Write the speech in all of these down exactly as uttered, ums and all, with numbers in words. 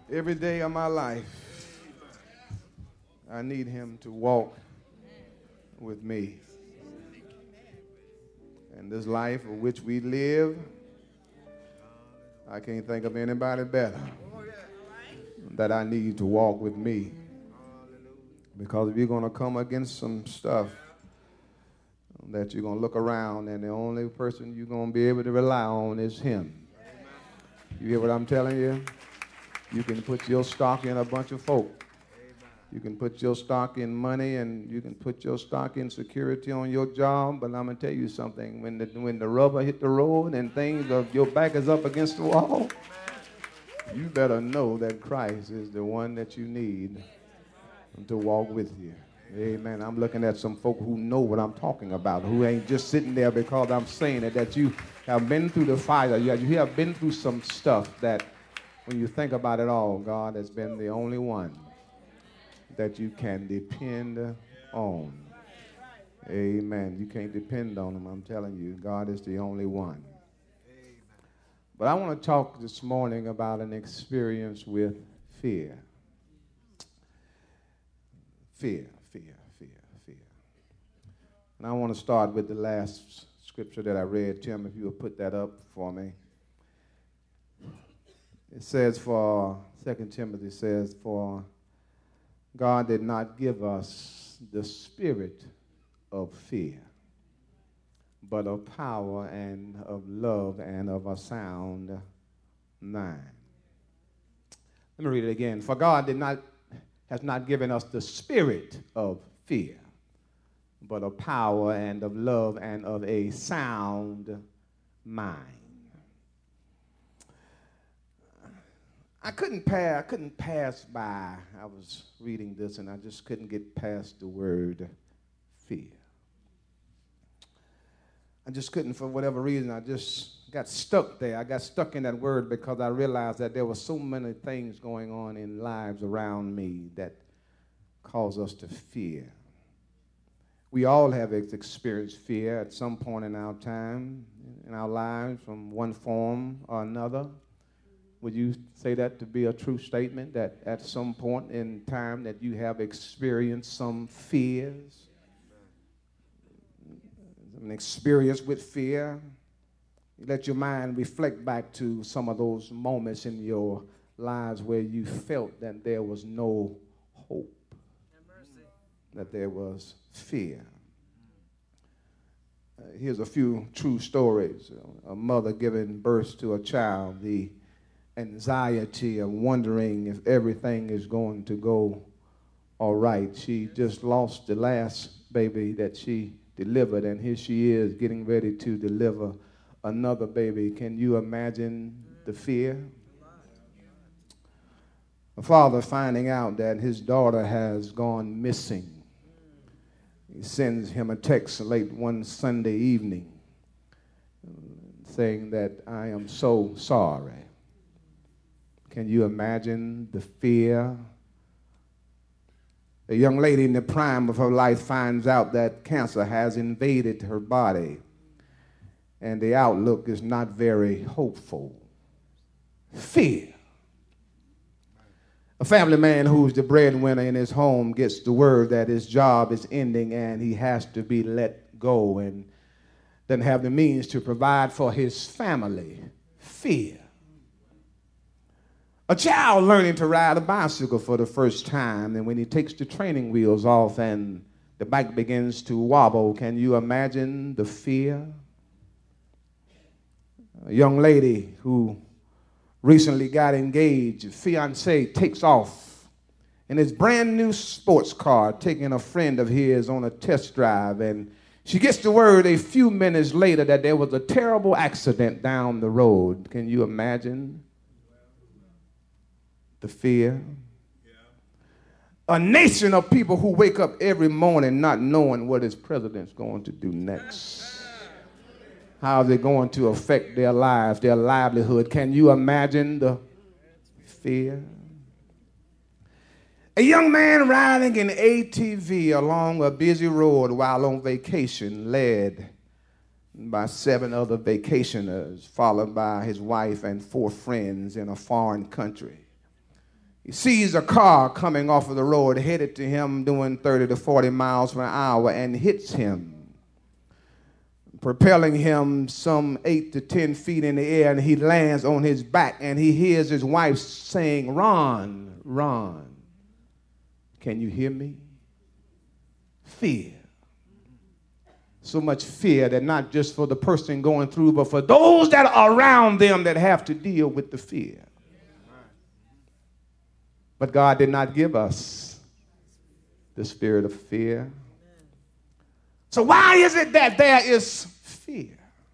Every day of my life, I need him to walk with me. And this life of which we live, I can't think of anybody better that I need to walk with me. Because if you're going to come against some stuff that you're going to look around and the only person you're going to be able to rely on is him. You hear what I'm telling you? You can put your stock in a bunch of folk. You can put your stock in money and you can put your stock in security on your job. But I'm going to tell you something. When the, when the rubber hit the road and things of your back is up against the wall, you better know that Christ is the one that you need to walk with you. Amen. I'm looking at some folk who know what I'm talking about, who ain't just sitting there because I'm saying it, that you have been through the fire. You have been through some stuff that when you think about it all, God has been the only one that you can depend on. Amen. You can't depend on him. I'm telling you, God is the only one. But I want to talk this morning about an experience with fear. Fear, fear, fear, fear. And I want to start with the last scripture that I read. Tim, if you would put that up for me. It says for, Second Timothy says, for God did not give us the spirit of fear, but of power and of love and of a sound mind. Let me read it again. For God did not has not given us the spirit of fear, but of power and of love and of a sound mind. I couldn't pass, I couldn't pass by. I was reading this and I just couldn't get past the word fear. I just couldn't, for whatever reason, I just got stuck there. I got stuck in that word because I realized that there were so many things going on in lives around me that cause us to fear. We all have experienced fear at some point in our time, in our lives, from one form or another. Would you say that to be a true statement, that at some point in time that you have experienced some fears? An experience with fear? You let your mind reflect back to some of those moments in your lives where you felt that there was no hope, that there was fear. Uh, here's a few true stories. A mother giving birth to a child, the anxiety of wondering if everything is going to go all right. She just lost the last baby that she delivered, and here she is getting ready to deliver another baby. Can you imagine the fear? A father finding out that his daughter has gone missing. He sends him a text late one Sunday evening saying that I am so sorry. Can you imagine the fear? A young lady in the prime of her life finds out that cancer has invaded her body, and the outlook is not very hopeful. Fear. A family man who's the breadwinner in his home gets the word that his job is ending and he has to be let go and doesn't have the means to provide for his family. Fear. A child learning to ride a bicycle for the first time, and when he takes the training wheels off and the bike begins to wobble, can you imagine the fear? A young lady who recently got engaged, a fiance takes off in his brand new sports car, taking a friend of his on a test drive, and she gets the word a few minutes later that there was a terrible accident down the road. Can you imagine the fear? Yeah. A nation of people who wake up every morning not knowing what his president's going to do next. How is it going to affect their lives, their livelihood? Can you imagine the fear? A young man riding an A T V along a busy road while on vacation, led by seven other vacationers, followed by his wife and four friends in a foreign country. He sees a car coming off of the road headed to him doing thirty to forty miles per hour and hits him, propelling him some eight to ten feet in the air, and he lands on his back, and he hears his wife saying, "Ron, Ron, can you hear me?" Fear. So much fear that not just for the person going through, but for those that are around them that have to deal with the fear. But God did not give us the spirit of fear. So why is it that there is fear?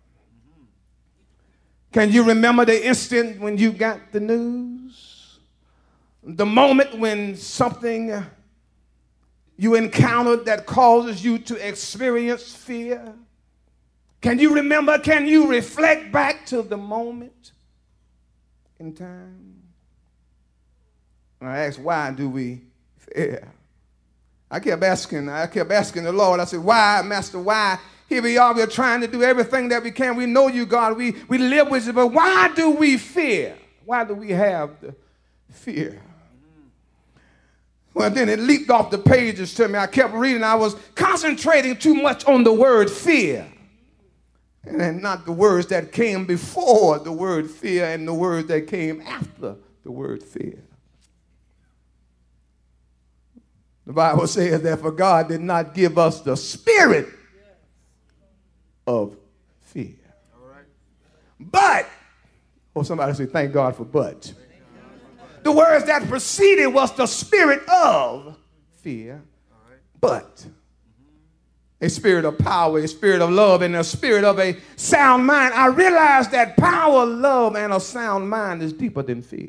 Can you remember the instant when you got the news? The moment when something you encountered that causes you to experience fear? Can you remember, can you reflect back to the moment in time? And I asked, why do we fear? I kept asking, I kept asking the Lord, I said, why, Master, why? Here we are, we're trying to do everything that we can. We know you, God, we, we live with you, but why do we fear? Why do we have the fear? Well, then it leaped off the pages to me. I kept reading. I was concentrating too much on the word fear, and then not the words that came before the word fear and the words that came after the word fear. The Bible says that for God did not give us the spirit of fear. But, oh, somebody say, thank God for but. The words that preceded was the spirit of fear, but a spirit of power, a spirit of love, and a spirit of a sound mind. I realized that power, love, and a sound mind is deeper than fear.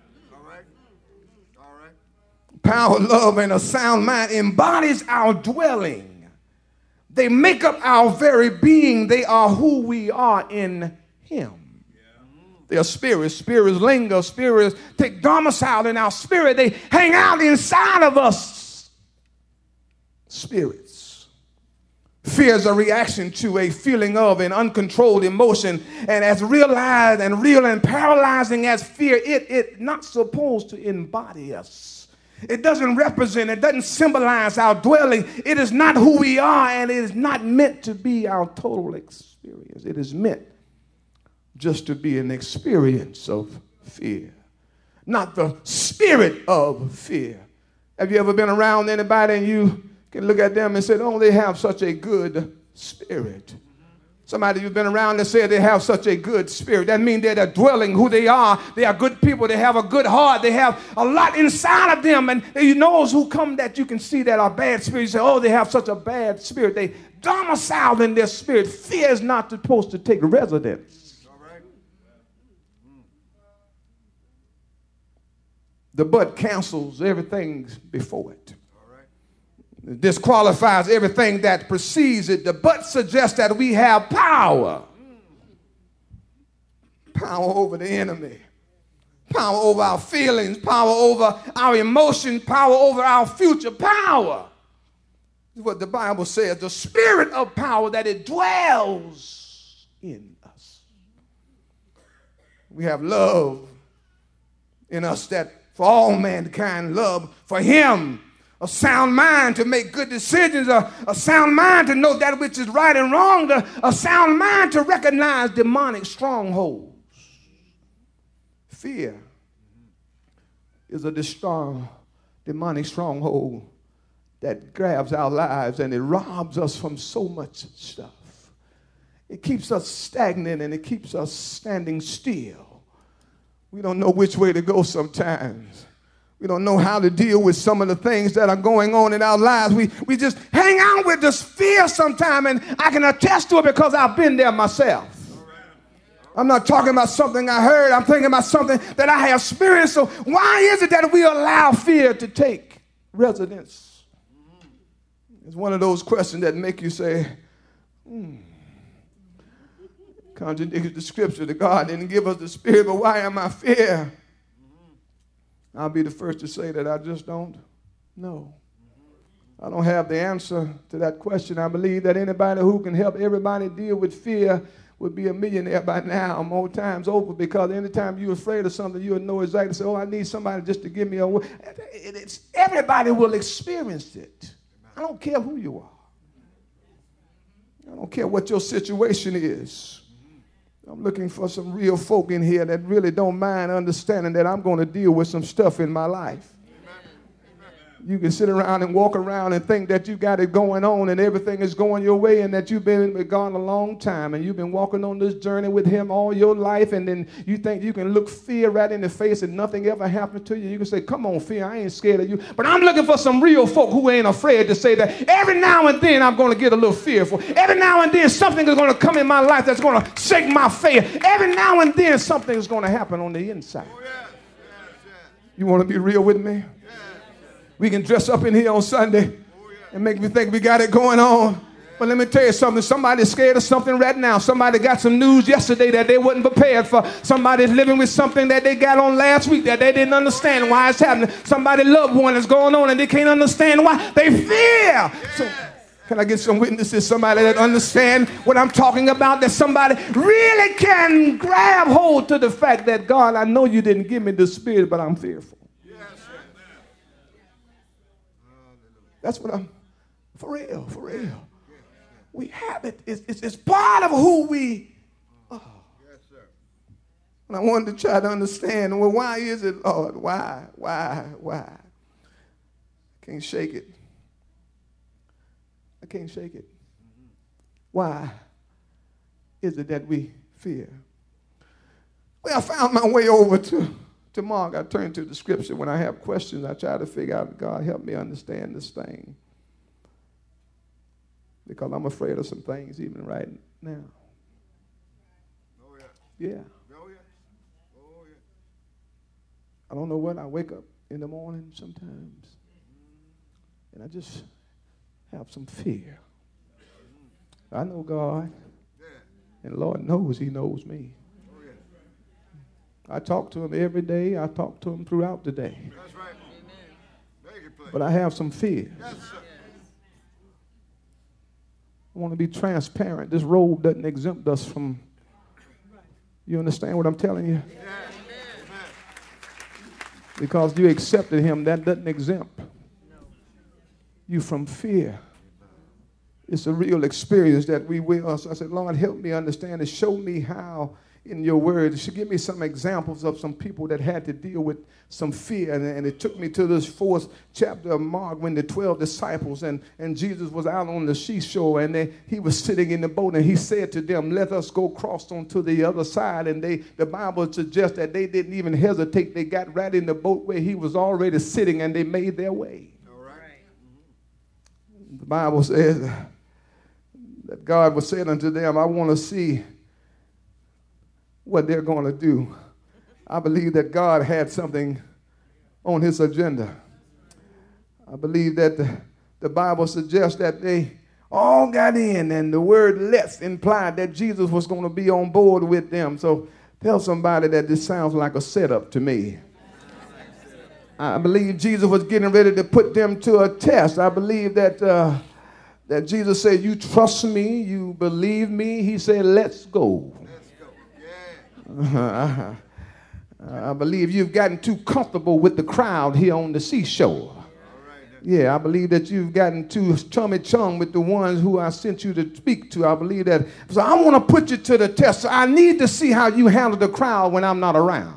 Power, love, and a sound mind embodies our dwelling. They make up our very being. They are who we are in him. They are spirits. Spirits linger. Spirits take domicile in our spirit. They hang out inside of us. Spirits. Fear is a reaction to a feeling of an uncontrolled emotion. And as realized and real and paralyzing as fear, it it not supposed to embody us. It doesn't represent, it doesn't symbolize our dwelling. It is not who we are, and it is not meant to be our total experience. It is meant just to be an experience of fear, not the spirit of fear. Have you ever been around anybody and you can look at them and say, oh, they have such a good spirit? Somebody you've been around that said they have such a good spirit. That means they're dwelling who they are. They are good people. They have a good heart. They have a lot inside of them. And you know those who come that you can see that are bad spirits. You say, oh, they have such a bad spirit. They domicile in their spirit. Fear is not supposed to take residence. All right. The but cancels everything before it. Disqualifies everything that precedes it. The but suggests that we have power. Power over the enemy. Power over our feelings. Power over our emotions. Power over our future. Power is what the Bible says. The spirit of power, that it dwells in us. We have love in us that for all mankind, love for him. A sound mind to make good decisions, a, a sound mind to know that which is right and wrong, a, a sound mind to recognize demonic strongholds. Fear is a strong demonic stronghold that grabs our lives and it robs us from so much stuff. It keeps us stagnant and it keeps us standing still. We don't know which way to go sometimes. We don't know how to deal with some of the things that are going on in our lives. We, we just hang out with this fear sometimes, and I can attest to it because I've been there myself. I'm not talking about something I heard. I'm thinking about something that I have experienced. So why is it that we allow fear to take residence? It's one of those questions that make you say, hmm, contradicts the scripture that God didn't give us the spirit, but why am I fear? I'll be the first to say that I just don't know. I don't have the answer to that question. I believe that anybody who can help everybody deal with fear would be a millionaire by now, more times over, because anytime you're afraid of something, you'll know exactly, say, oh, I need somebody just to give me a word. It's, everybody will experience it. I don't care who you are. I don't care what your situation is. I'm looking for some real folk in here that really don't mind understanding that I'm going to deal with some stuff in my life. You can sit around and walk around and think that you got it going on and everything is going your way and that you've been with God a long time and you've been walking on this journey with him all your life, and then you think you can look fear right in the face and nothing ever happened to you. You can say, come on, fear, I ain't scared of you. But I'm looking for some real folk who ain't afraid to say that every now and then I'm going to get a little fearful. Every now and then something is going to come in my life that's going to shake my faith. Every now and then something is going to happen on the inside. Oh, yes. Yes, yes. You want to be real with me? We can dress up in here on Sunday and make me think we got it going on. But let me tell you something. Somebody's scared of something right now. Somebody got some news yesterday that they wasn't prepared for. Somebody's living with something that they got on last week that they didn't understand why it's happening. Somebody's loved one is going on and they can't understand why. They fear. So, can I get some witnesses? Somebody that understand what I'm talking about, that somebody really can grab hold to the fact that, God, I know you didn't give me the spirit, but I'm fearful. That's what I'm, for real, for real. We have it. It's, it's, it's part of who we are. Yes, sir. And I wanted to try to understand, well, why is it, Lord? Why, why, why? I can't shake it. I can't shake it. Why is it that we fear? Well, I found my way over to To Mark. I turn to the scripture. When I have questions, I try to figure out, God, help me understand this thing. Because I'm afraid of some things even right now. Oh, yeah. Yeah. Oh, yeah. Oh, yeah. I don't know what. I wake up in the morning sometimes, and I just have some fear. I know God, and the Lord knows he knows me. I talk to him every day. I talk to him throughout the day. That's right. Amen. But I have some fears. Yes, sir. I want to be transparent. This robe doesn't exempt us from, you understand what I'm telling you? Yeah. Amen. Because you accepted him, that doesn't exempt you from fear. It's a real experience that we will. So I said, Lord, help me understand and show me how in your word. She give me some examples of some people that had to deal with some fear. And, and it took me to this fourth chapter of Mark when the twelve disciples and, and Jesus was out on the seashore, and they, he was sitting in the boat, and he said to them, let us go cross onto the other side. And they, the Bible suggests that they didn't even hesitate. They got right in the boat where he was already sitting, and they made their way. All right. The Bible says that God was saying unto them, I want to see what they're going to do. I believe that God had something on his agenda. I believe that the, the Bible suggests that they all got in, and the word let's implied that Jesus was going to be on board with them. So tell somebody that this sounds like a setup to me. I believe Jesus was getting ready to put them to a test. I believe that uh, that Jesus said, you trust me, you believe me. He said, let's go. Uh, I believe you've gotten too comfortable with the crowd here on the seashore. Yeah, I believe that you've gotten too chummy chum with the ones who I sent you to speak to. I believe that. So I want to put you to the test. So I need to see how you handle the crowd when I'm not around.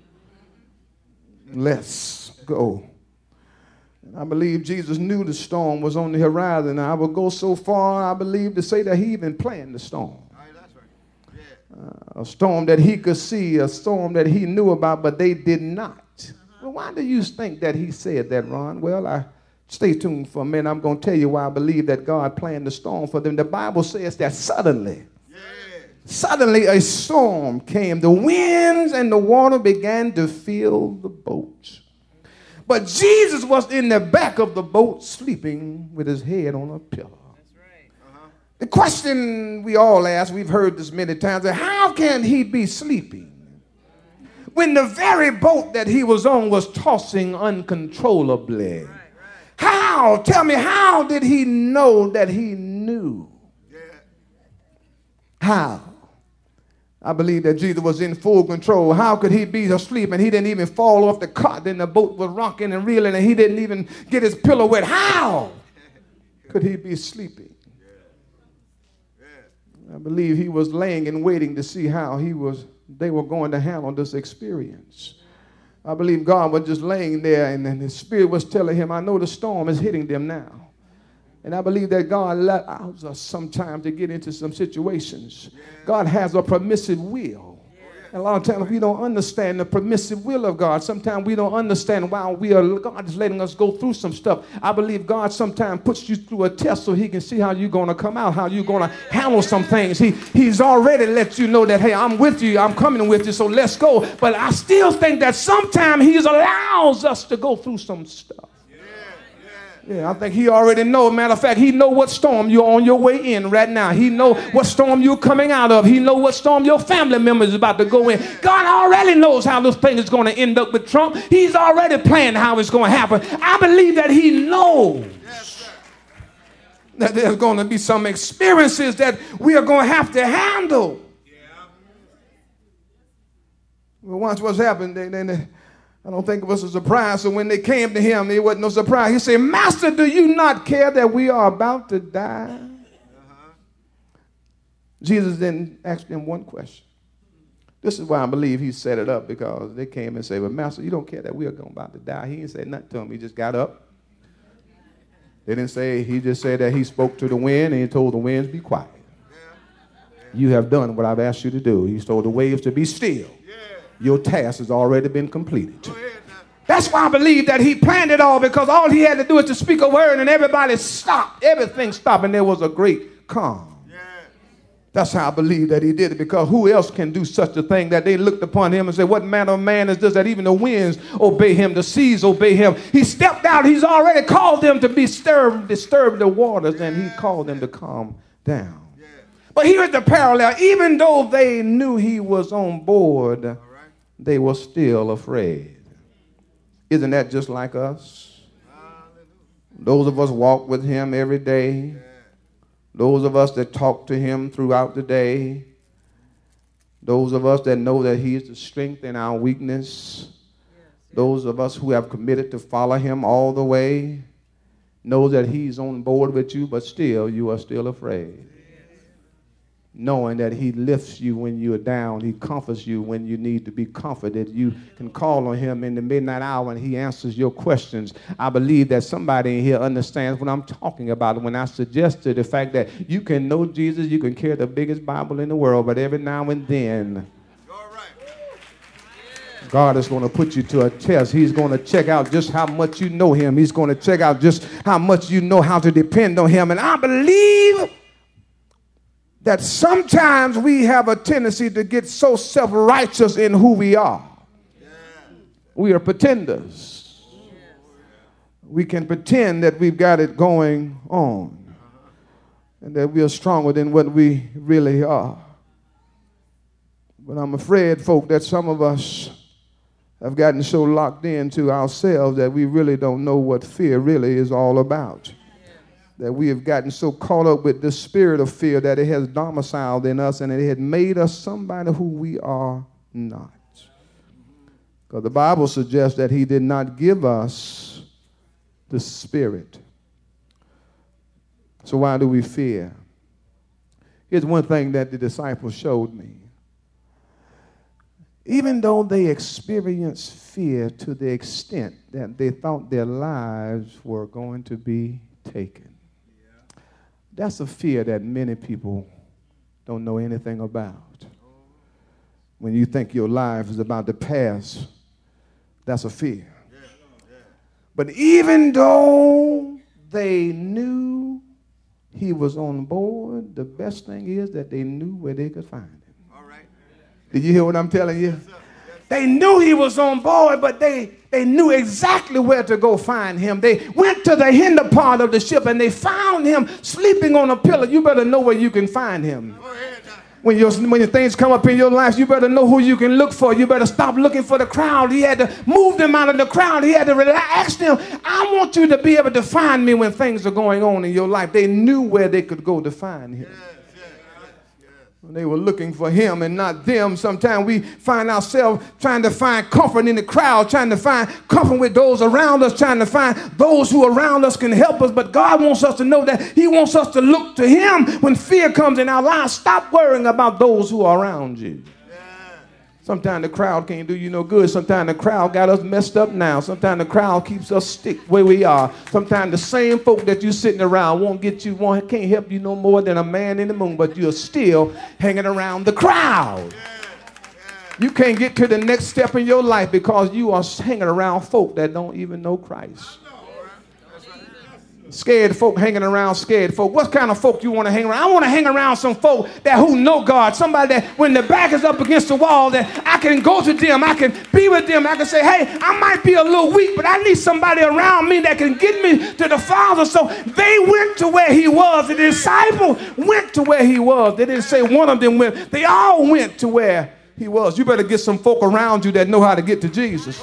Let's go. And I believe Jesus knew the storm was on the horizon. I will go so far, I believe, to say that he even planned the storm. Uh, a storm that he could see, a storm that he knew about, but they did not. Well, why do you think that he said that, Ron? Well, I stay tuned for a minute. I'm going to tell you why I believe that God planned the storm for them. The Bible says that suddenly, yeah. suddenly a storm came. The winds and the water began to fill the boat. But Jesus was in the back of the boat sleeping with his head on a pillow. The question we all ask, we've heard this many times, is how can he be sleeping when the very boat that he was on was tossing uncontrollably? Right, right. How? Tell me, how did he know that he knew? Yeah. How? I believe that Jesus was in full control. How could he be asleep and he didn't even fall off the cot and the boat was rocking and reeling and he didn't even get his pillow wet? How could he be sleeping? I believe he was laying and waiting to see how he was, they were going to handle this experience. I believe God was just laying there and then his spirit was telling him, I know the storm is hitting them now. And I believe that God allows us sometimes to get into some situations. God has a permissive will. And a lot of times we don't understand the permissive will of God. Sometimes we don't understand why we are, God is letting us go through some stuff. I believe God sometimes puts you through a test so he can see how you're going to come out, how you're going to handle some things. He, he's already let you know that, hey, I'm with you, I'm coming with you, so let's go. But I still think that sometimes he allows us to go through some stuff. Yeah, I think he already knows. Matter of fact, he know what storm you're on your way in right now. He know what storm you're coming out of. He know what storm your family member is about to go in. God already knows how this thing is going to end up with Trump. He's already planned how it's going to happen. I believe that he knows that there's going to be some experiences that we are going to have to handle. Well, once what's happened, they, they, they I don't think it was a surprise. So when they came to him, it wasn't no surprise. He said, Master, do you not care that we are about to die? Uh-huh. Jesus then asked them one question. This is why I believe he set it up, because they came and said, well, Master, you don't care that we are going about to die. He didn't say nothing to him. He just got up. They didn't say, he just said that he spoke to the wind and he told the winds, be quiet. Yeah. Yeah. You have done what I've asked you to do. He told the waves to be still. Your task has already been completed. That's why I believe that he planned it all, because all he had to do is to speak a word and everybody stopped. Everything stopped and there was a great calm. Yeah. That's how I believe that he did it, because who else can do such a thing that they looked upon him and said, what manner of man is this that even the winds obey him, the seas obey him? He stepped out. He's already called them to be stirred, disturb the waters, and he called them to calm down. Yeah. But here's the parallel. Even though they knew he was on board, they were still afraid. Isn't that just like us? Those of us walk with him every day. Those of us that talk to him throughout the day. Those of us that know that he is the strength in our weakness. Those of us who have committed to follow him all the way know that he's on board with you, but still you are still afraid. Knowing that he lifts you when you are down. He comforts you when you need to be comforted. You can call on him in the midnight hour and he answers your questions. I believe that somebody in here understands what I'm talking about when I suggested the fact that you can know Jesus, you can carry the biggest Bible in the world, but every now and then God is going to put you to a test. He's going to check out just how much you know him. He's going to check out just how much you know how to depend on him. And I believe that sometimes we have a tendency to get so self-righteous in who we are. Yeah. We are pretenders. Yeah. We can pretend that we've got it going on, uh-huh. and that we are stronger than what we really are. But I'm afraid, folk, that some of us have gotten so locked into ourselves that we really don't know what fear really is all about. That we have gotten so caught up with the spirit of fear that it has domiciled in us and it had made us somebody who we are not. Because the Bible suggests that he did not give us the spirit. So why do we fear? Here's one thing that the disciples showed me. Even though they experienced fear to the extent that they thought their lives were going to be taken. That's a fear that many people don't know anything about. When you think your life is about to pass, that's a fear. But even though they knew he was on board, the best thing is that they knew where they could find him. All right. Did you hear what I'm telling you? Yes, they knew he was on board, but they, they knew exactly where to go find him. They went to the hinder part of the ship and they found him sleeping on a pillow. You better know where you can find him. When your, when your things come up in your life, you better know who you can look for. You better stop looking for the crowd. He had to move them out of the crowd. He had to relax them. I want you to be able to find me when things are going on in your life. They knew where they could go to find him. Yes, yes, yes. They were looking for him and not them. Sometimes we find ourselves trying to find comfort in the crowd, trying to find comfort with those around us, trying to find those who around us can help us. But God wants us to know that he wants us to look to him when fear comes in our lives. Stop worrying about those who are around you. Sometimes the crowd can't do you no good. Sometimes the crowd got us messed up now. Sometimes the crowd keeps us stick where we are. Sometimes the same folk that you sitting around won't get you, won't, can't help you no more than a man in the moon, but you're still hanging around the crowd. You can't get to the next step in your life because you are hanging around folk that don't even know Christ. Scared folk hanging around scared folk. What kind of folk you want to hang around? I want to hang around some folk that who know God. Somebody that when the back is up against the wall that I can go to them. I can be with them. I can say, hey, I might be a little weak, but I need somebody around me that can get me to the Father. So they went to where he was. The disciples went to where he was. They didn't say one of them went. They all went to where he was. You better get some folk around you that know how to get to Jesus.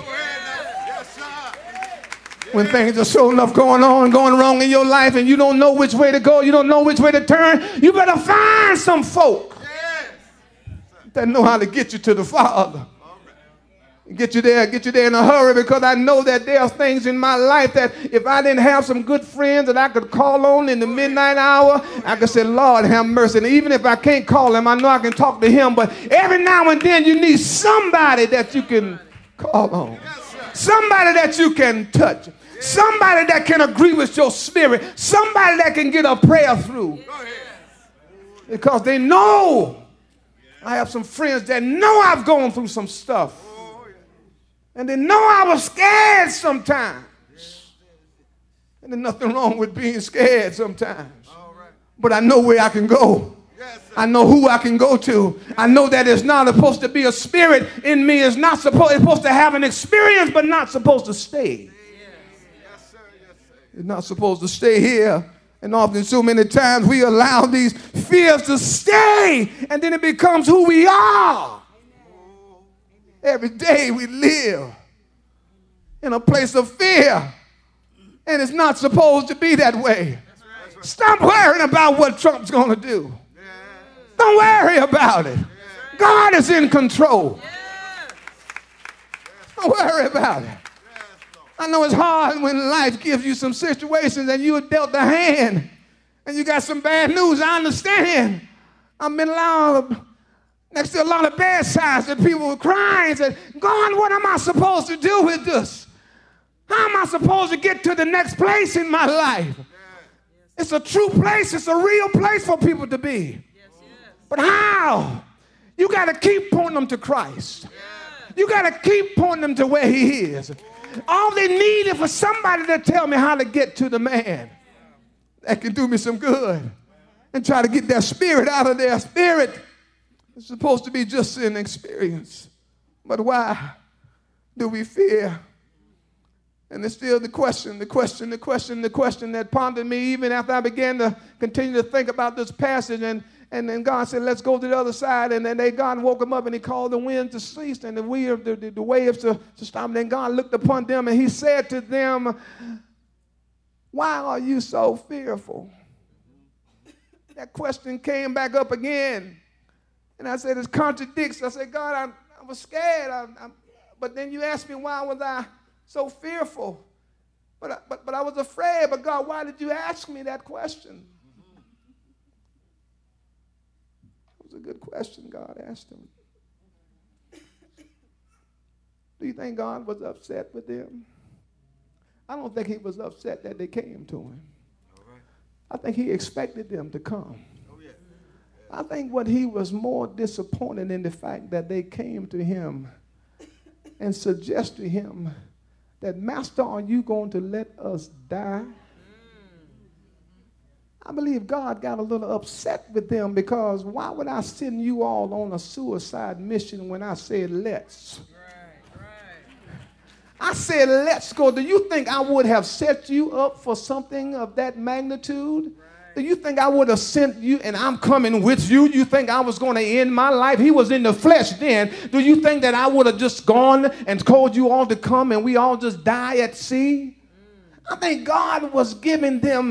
When things are so enough going on, going wrong in your life, and you don't know which way to go, you don't know which way to turn, you better find some folk that know how to get you to the Father. Get you there, get you there in a hurry, because I know that there are things in my life that if I didn't have some good friends that I could call on in the midnight hour, I could say, Lord, have mercy. And even if I can't call him, I know I can talk to him. But every now and then you need somebody that you can call on. Somebody that you can touch. Somebody that can agree with your spirit. Somebody that can get a prayer through. Because they know. I have some friends that know I've gone through some stuff. And they know I was scared sometimes. And there's nothing wrong with being scared sometimes. But I know where I can go. I know who I can go to. I know that it's not supposed to be a spirit in me. It's not supposed, it's supposed to have an experience, but not supposed to stay. It's not supposed to stay here. And often so many times we allow these fears to stay, and then it becomes who we are. Every day we live in a place of fear, and it's not supposed to be that way. Stop worrying about what Trump's going to do. Don't worry about it. God is in control. Don't worry about it. I know it's hard when life gives you some situations and you were dealt a hand and you got some bad news. I understand. I've been allowed next to a lot of bedsides that people were crying and said, God, what am I supposed to do with this? How am I supposed to get to the next place in my life? It's a true place. It's a real place for people to be. But how? You got to keep pointing them to Christ. You got to keep pointing them to where he is. All they need is for somebody to tell me how to get to the man that can do me some good and try to get that spirit out of their spirit. It's supposed to be just an experience. But why do we fear? And it's still the question, the question, the question, the question that pondered me even after I began to continue to think about this passage. And And then God said, let's go to the other side. And then they, God woke him up and he called the wind to cease and the, weird, the, the, the waves to, to stop. And then God looked upon them and he said to them, why are you so fearful? That question came back up again. And I said, it contradicts. I said, God, I, I was scared. I, I, but then you asked me, why was I so fearful? But I, but, but I was afraid. But God, why did you ask me that question? It was a good question God asked him. Do you think God was upset with them? I don't think he was upset that they came to him. Right. I think he expected them to come. Oh, yeah. Yeah. I think what he was more disappointed in the fact that they came to him and suggest to him that, Master, are you going to let us die? I believe God got a little upset with them because why would I send you all on a suicide mission when I said let's? Right, right. I said let's go. Do you think I would have set you up for something of that magnitude? Right. Do you think I would have sent you and I'm coming with you? You think I was going to end my life? He was in the flesh then. Do you think that I would have just gone and told you all to come and we all just die at sea? Mm. I think God was giving them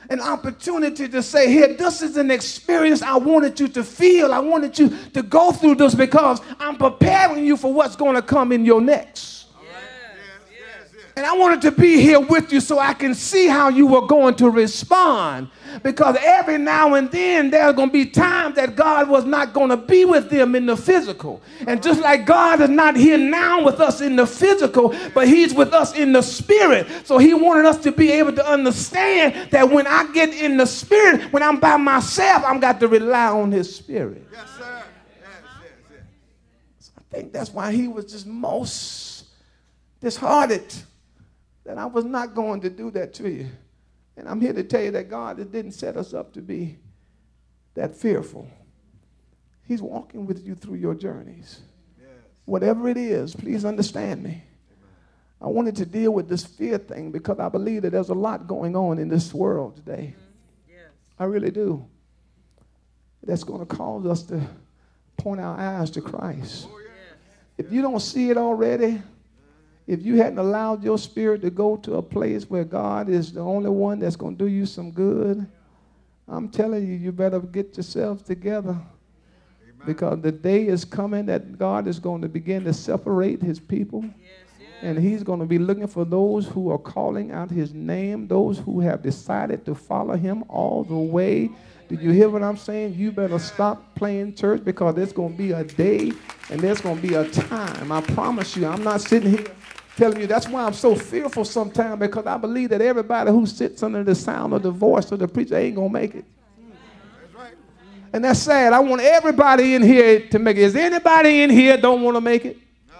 an opportunity to say, here, this is an experience I wanted you to feel. I wanted you to go through this because I'm preparing you for what's going to come in your next. And I wanted to be here with you so I can see how you were going to respond. Because every now and then there's going to be times that God was not going to be with them in the physical. And just like God is not here now with us in the physical, but he's with us in the spirit. So he wanted us to be able to understand that when I get in the spirit, when I'm by myself, I've got to rely on his spirit. Yes, sir. Yes, yes, yes. So I think that's why he was just most disheartened that I was not going to do that to you. And I'm here to tell you that God didn't set us up to be that fearful. He's walking with you through your journeys. Yes. Whatever it is, please understand me. Amen. I wanted to deal with this fear thing because I believe that there's a lot going on in this world today. Mm-hmm. Yes. I really do. That's going to cause us to point our eyes to Christ. Oh, yes. If you don't see it already, if you hadn't allowed your spirit to go to a place where God is the only one that's going to do you some good, I'm telling you, you better get yourselves together. Amen. Because the day is coming that God is going to begin to separate his people. Yes, yes. And he's going to be looking for those who are calling out his name, those who have decided to follow him all the way. Did you hear what I'm saying? You better stop playing church because there's going to be a day and there's going to be a time. I promise you, I'm not sitting here telling you. That's why I'm so fearful sometimes, because I believe that everybody who sits under the sound of the voice of the preacher ain't going to make it. That's right. And that's sad. I want everybody in here to make it. Is anybody in here don't want to make it?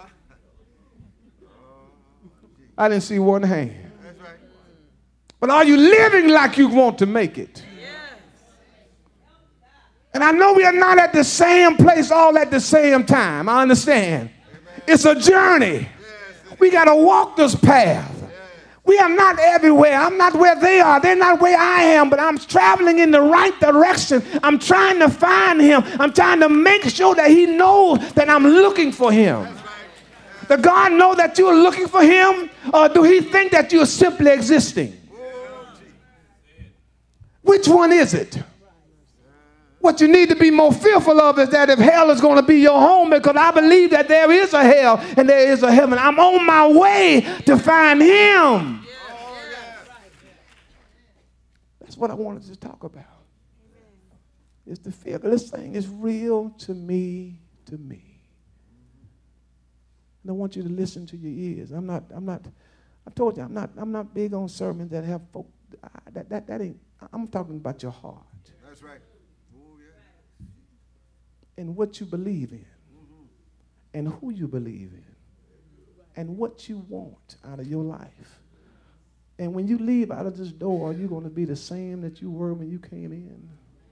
I didn't see one hand. That's right. But are you living like you want to make it? And I know we are not at the same place all at the same time. I understand. Amen. It's a journey. Yes, we got to walk this path. Yes. We are not everywhere. I'm not where they are. They're not where I am, but I'm traveling in the right direction. I'm trying to find him. I'm trying to make sure that he knows that I'm looking for him. Right. Yes. Does God know that you're looking for him, or do he think that you're simply existing? Oh. Which one is it? What you need to be more fearful of is that if hell is going to be your home, because I believe that there is a hell and there is a heaven. I'm on my way to find him. That's what I wanted to talk about. Is the fear. This thing is real to me, to me. And I want you to listen to your ears. I'm not, I'm not, I told you, I'm not, I'm not big on sermons that have folk, that, that, that ain't, I'm talking about your heart. That's right. And what you believe in, mm-hmm. and who you believe in, and what you want out of your life. And when you leave out of this door, are you going to be the same that you were when you came in?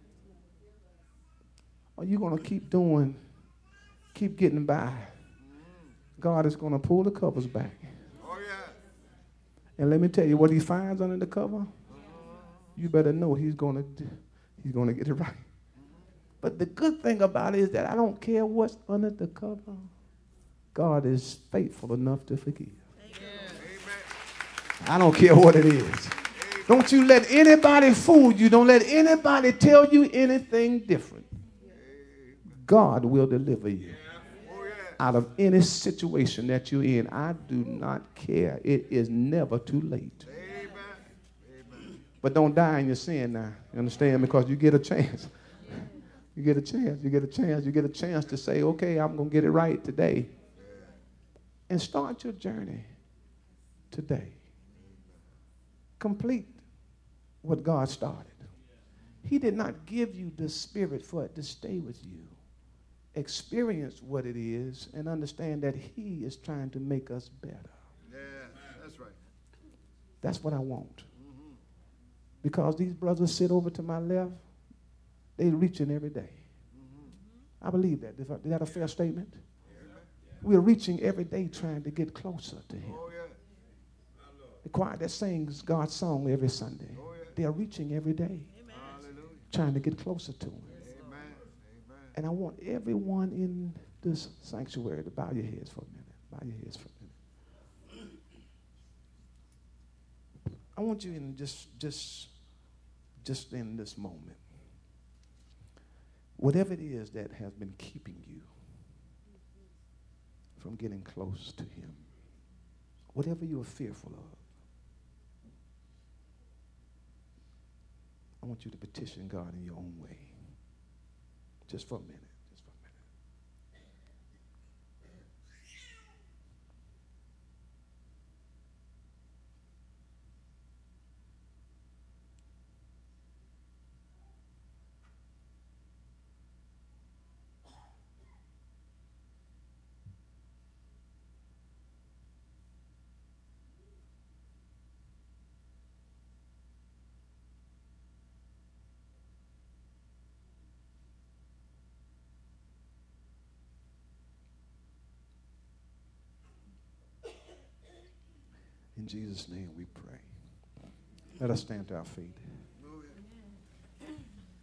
Are you going to keep doing, keep getting by? God is going to pull the covers back. Oh, yeah. And let me tell you, what he finds under the cover, you better know he's going to, he's going to get it right. But the good thing about it is that I don't care what's under the cover. God is faithful enough to forgive. Amen. I don't care what it is. Amen. Don't you let anybody fool you. Don't let anybody tell you anything different. Amen. God will deliver you oh, yeah. out of any situation that you're in. I do not care. It is never too late. Amen. Amen. But don't die in your sin now. You understand? Because you get a chance. You get a chance, you get a chance, you get a chance to say, okay, I'm going to get it right today. And start your journey today. Complete what God started. He did not give you the spirit for it to stay with you. Experience what it is and understand that he is trying to make us better. Yeah, that's right. That's what I want. Mm-hmm. Because these brothers sit over to my left, they're reaching every day. Mm-hmm. I believe that. Is that a fair statement? Yeah. We're reaching every day trying to get closer to him. Oh, yeah. The choir that sings God's song every Sunday, oh, yeah. They're reaching every day. Amen. Trying to get closer to him. Amen. And I want everyone in this sanctuary to bow your heads for a minute. Bow your heads for a minute. I want you to just, just just in this moment, whatever it is that has been keeping you from getting close to him, whatever you are fearful of, I want you to petition God in your own way. Just for a minute. Just for a minute. In Jesus' name we pray. Let us stand to our feet.